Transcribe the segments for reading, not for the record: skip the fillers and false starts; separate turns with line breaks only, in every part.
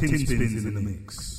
Tin Spins in the mix.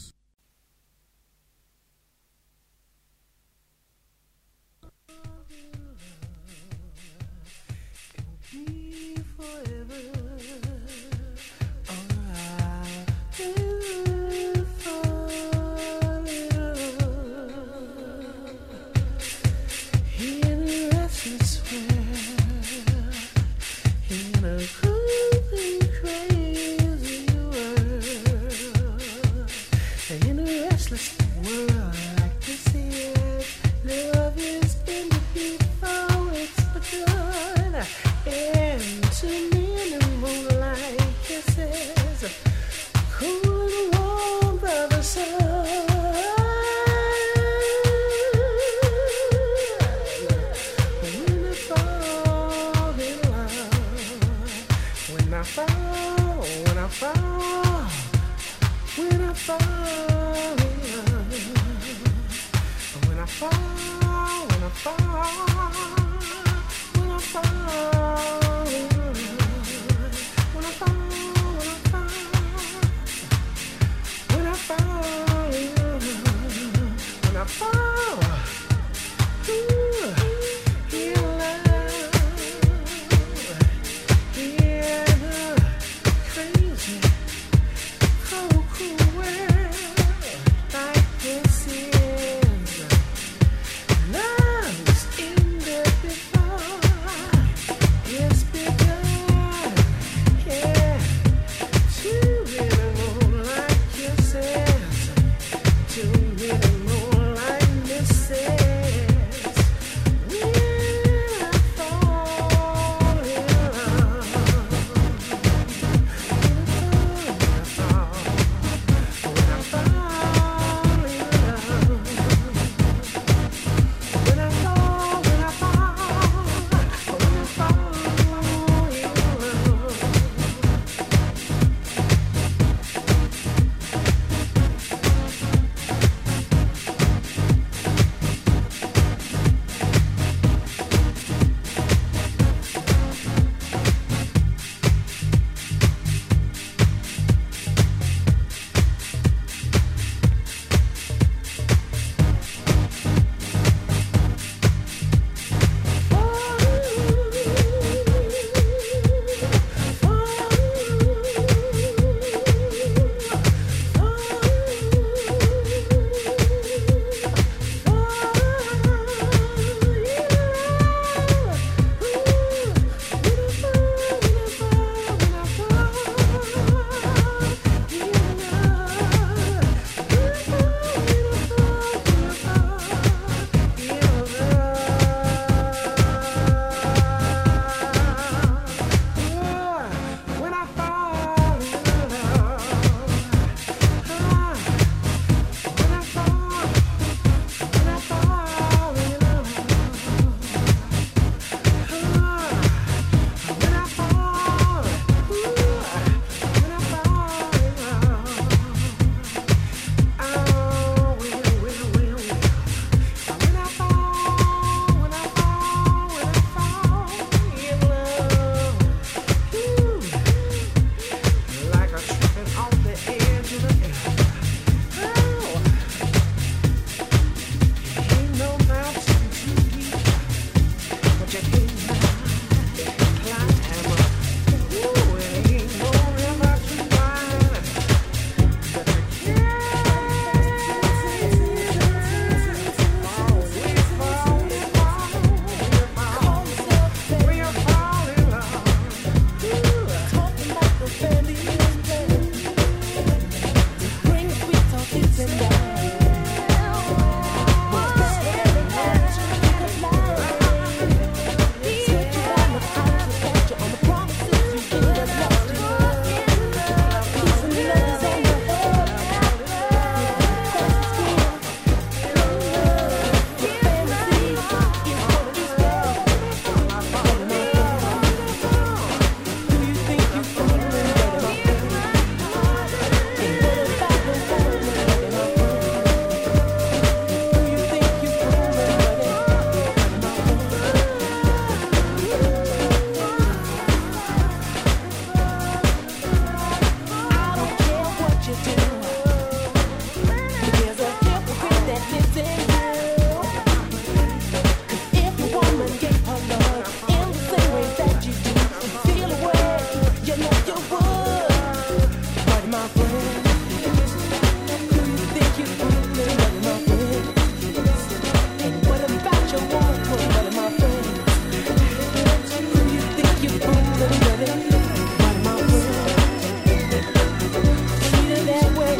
my friend. Who you think you're fooling, buddy, my friend? And what about your woman, buddy, my friend? Who you think you're fooling, buddy, my friend? Treat her that way,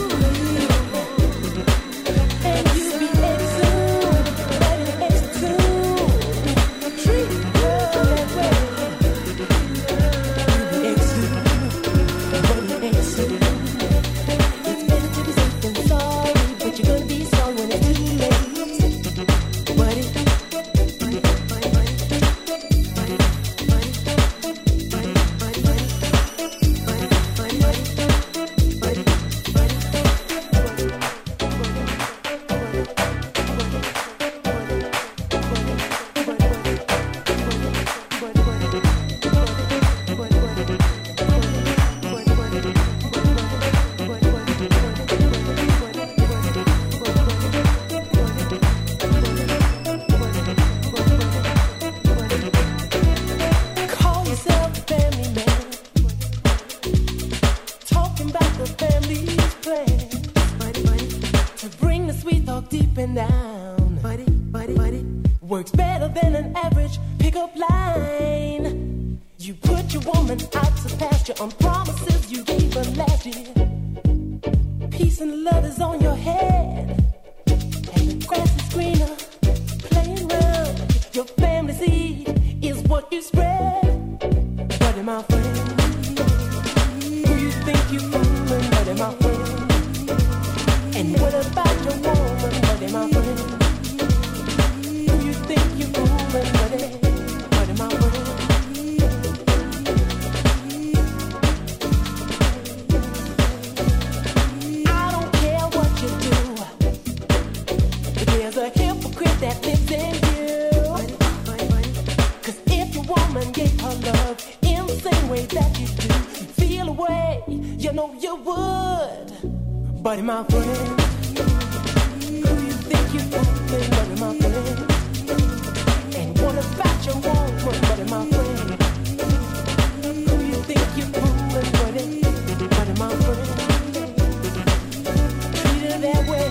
and you be exhumed, buddy, exhumed. Treat her that way, you be exhumed, buddy, exhumed. It's better to be safe than sorry, but you're gonna be sorry when it's too late, buddy. Call yourself a family man, talking about the family's plan to bring the sweet talk deep and down. Works better than an average pickup line. You put your woman out to pasture on promises you gave her last year. Peace and love is on your head, and the grass is greener. Playing round your family seed is what you spread, buddy, my friend. Who you think you fooling, buddy, my friend? And what about your woman, buddy, my friend? Who you think you fooling, buddy, buddy, my friend? I don't care what you do, there's a hypocrite that lives in you. 'Cause if your woman gave her love in the same way that you do, you'd feel away, you know you would, buddy, my friend. Who you think you fooling, buddy, my friend? And what about your woman, buddy, my friend? Who you think you fooling, buddy, buddy, my friend? Treat her that way,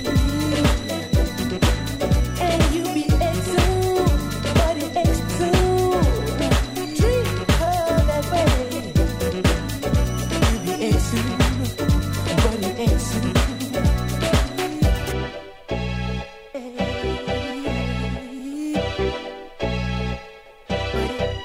and you be exhumed, buddy, exhumed. Treat her that way, you be exhumed, buddy, exhumed. Buddy,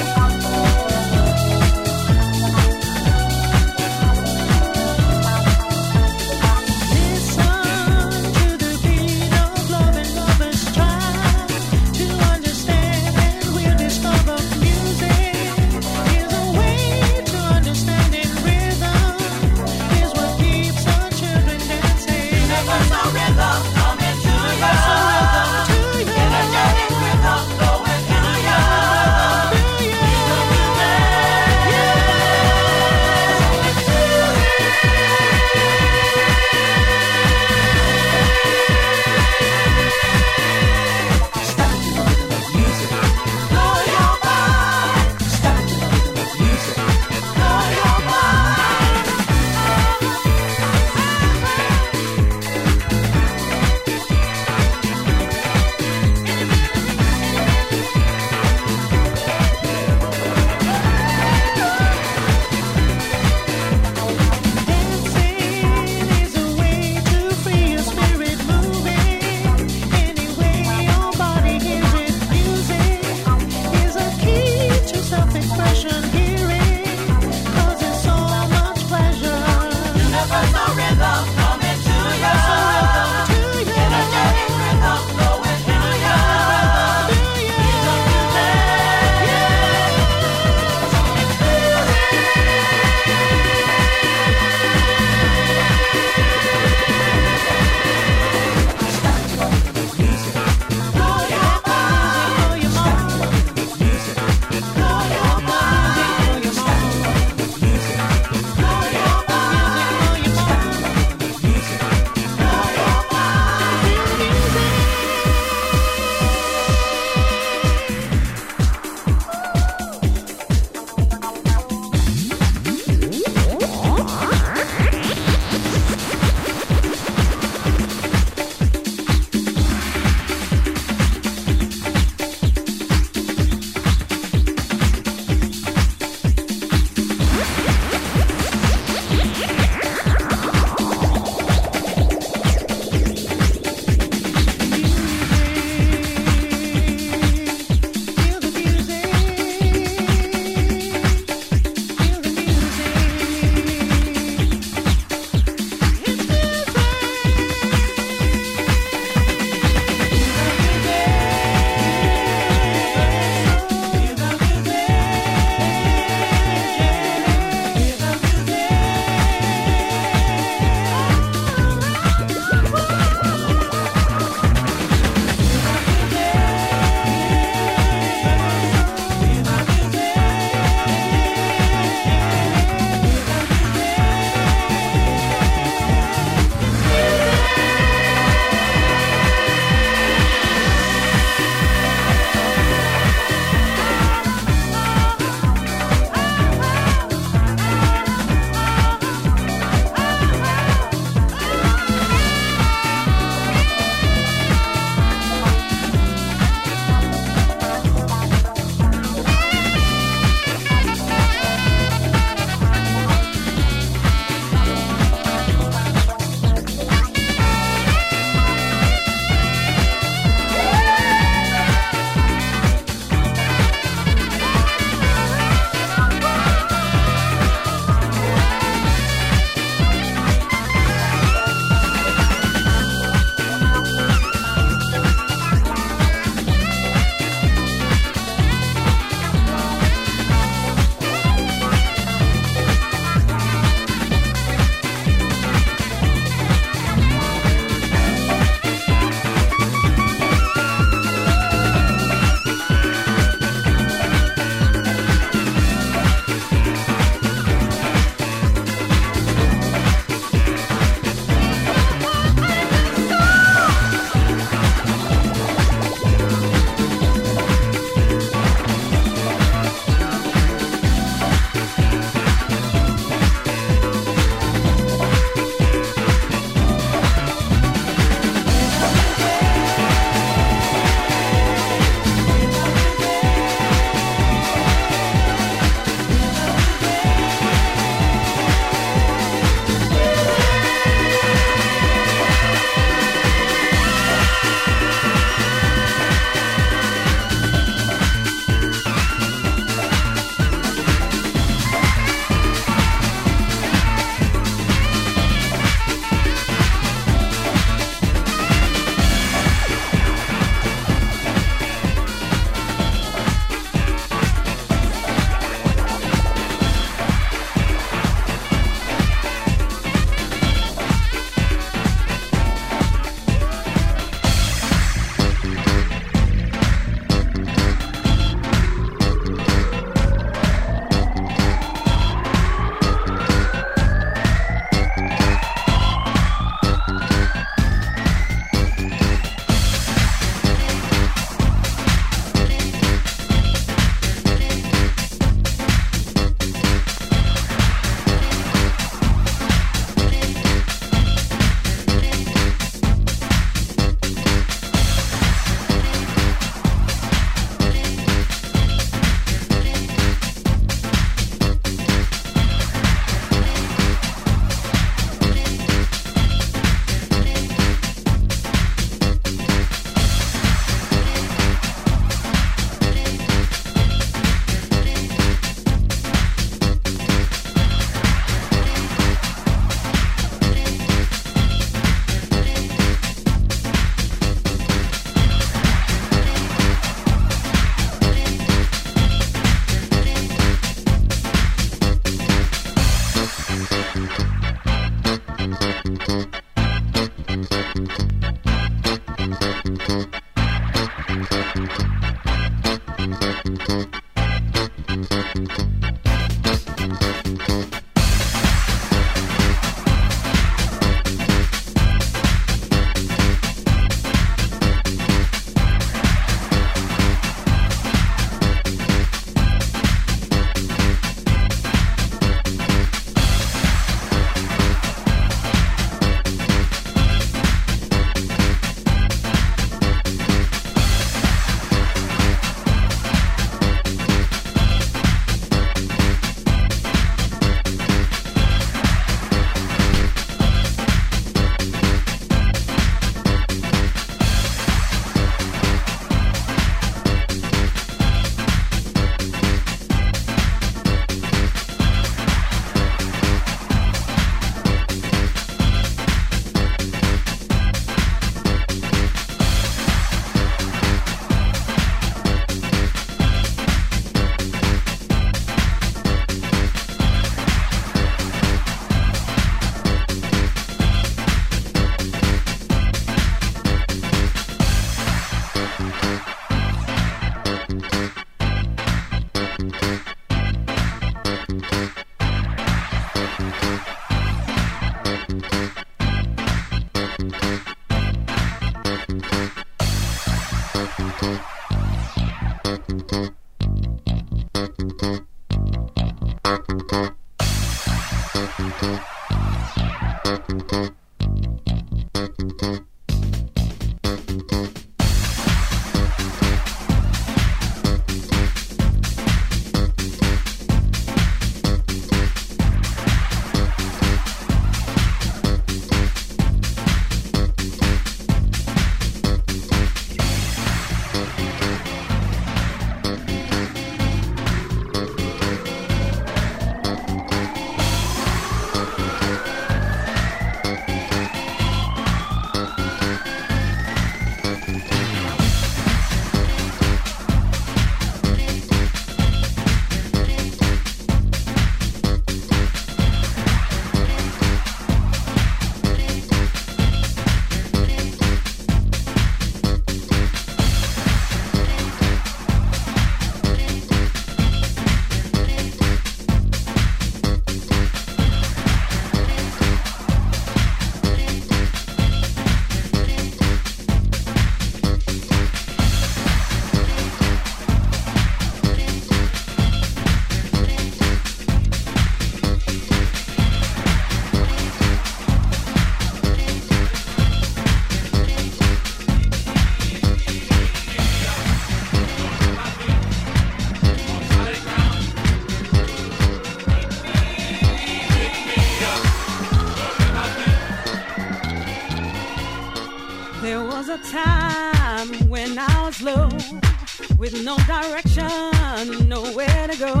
was a time when I was low, with no direction, nowhere to go.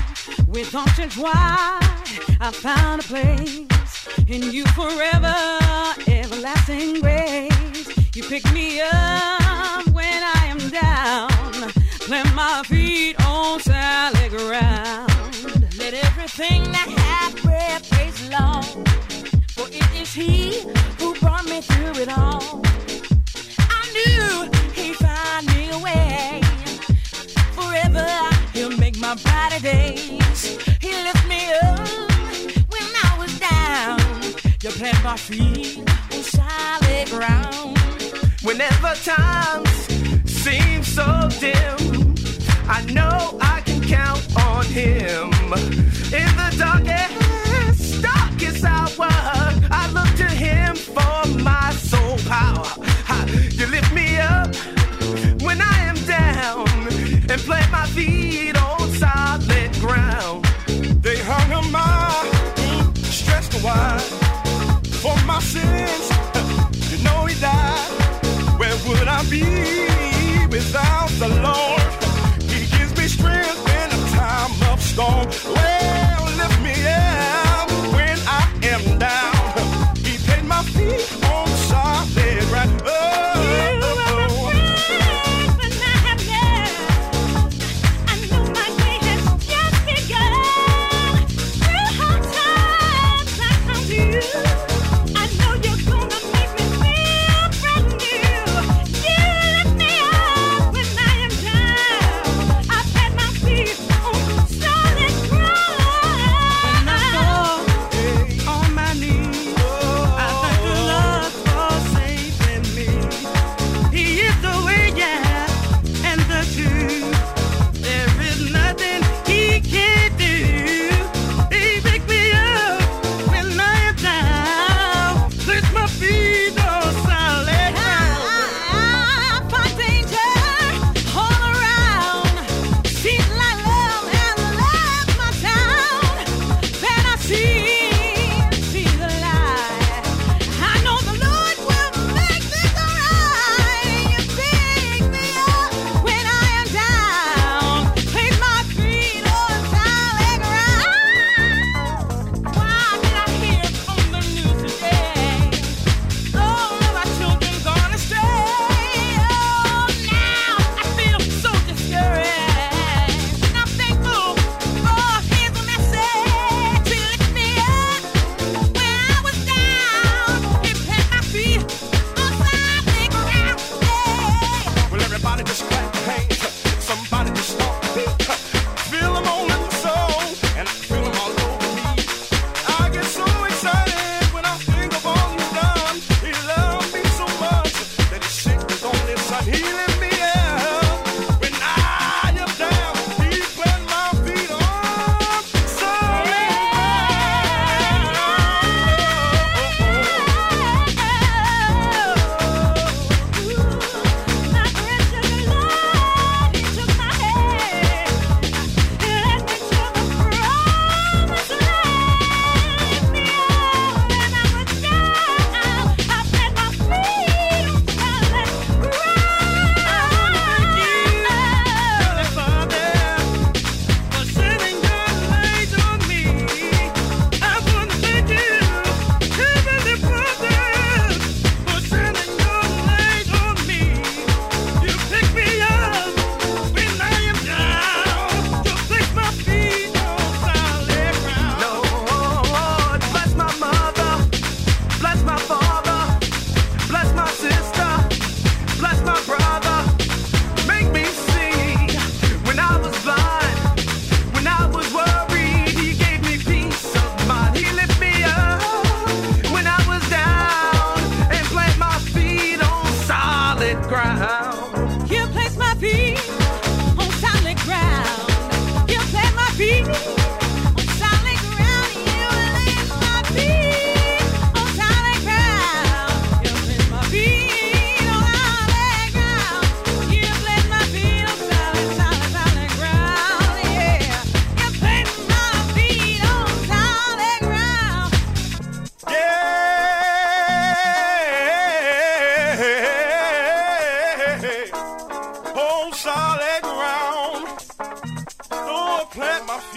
With options wide, I found a place in you forever, everlasting grace. You pick me up when I am down, plant my feet on solid ground. Let everything that hath breath praise the Lord, for it is He who brought me through it all. I knew He'd find me a way. Forever He'll make my brighter days. He lift me up when I was down. You plant my feet on solid ground.
Whenever times seem so dim, I know I can count on Him. In the darkest hour, I look to Him for my soul power. You lift me up when I am down and plant my feet on solid ground. They hung a mile, stretched a while for my sins. You know He died. Where would I be without the Lord? He gives me strength in a time of storm. Well, lift me up when I am down. He paid my feet on solid ground. Oh, oh, oh.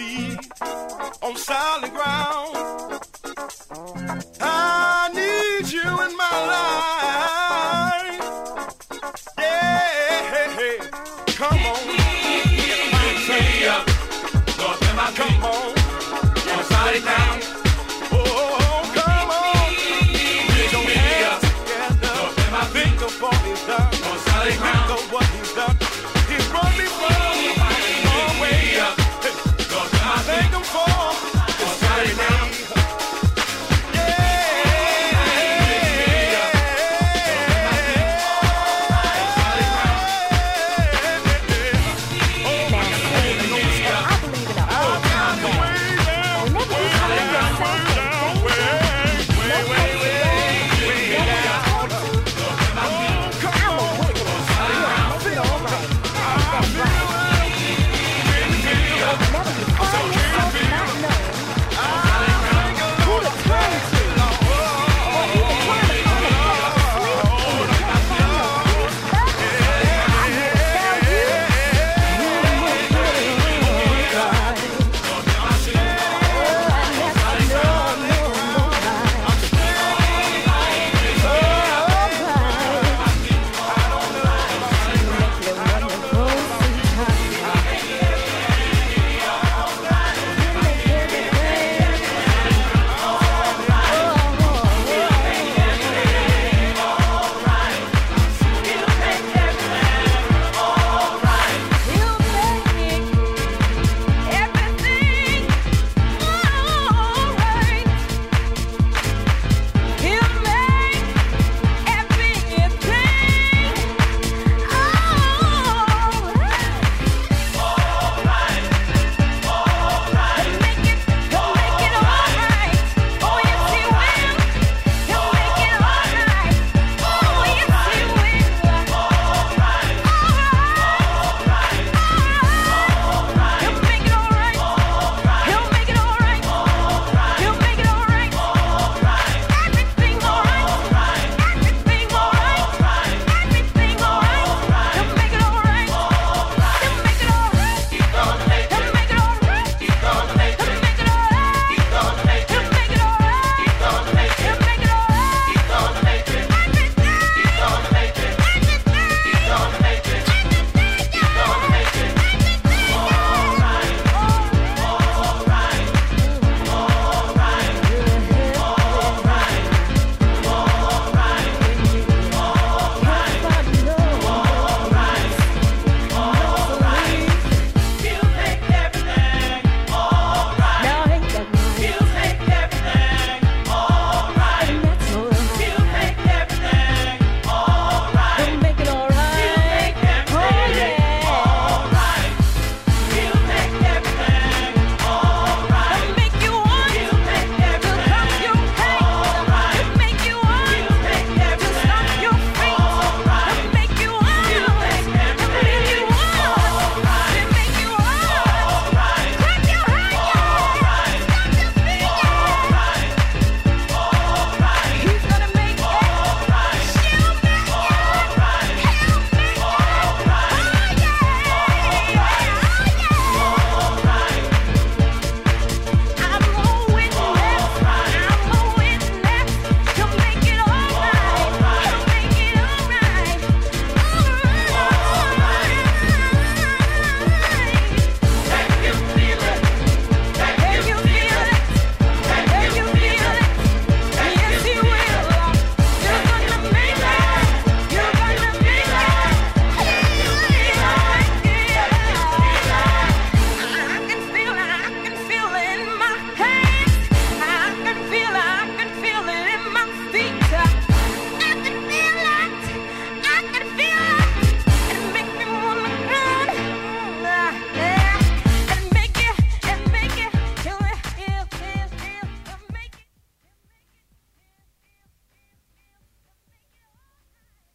feet on solid ground. I need you in my life. Yeah, come on. Pick me up, come on, on solid ground. Oh, come on. Put your hands together. Think of what he's done. On solid ground. Think of what he's done. He brought me from a long way up. I thank him for his solid ground.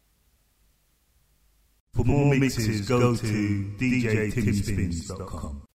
For more mixes, go to djtimspins.com.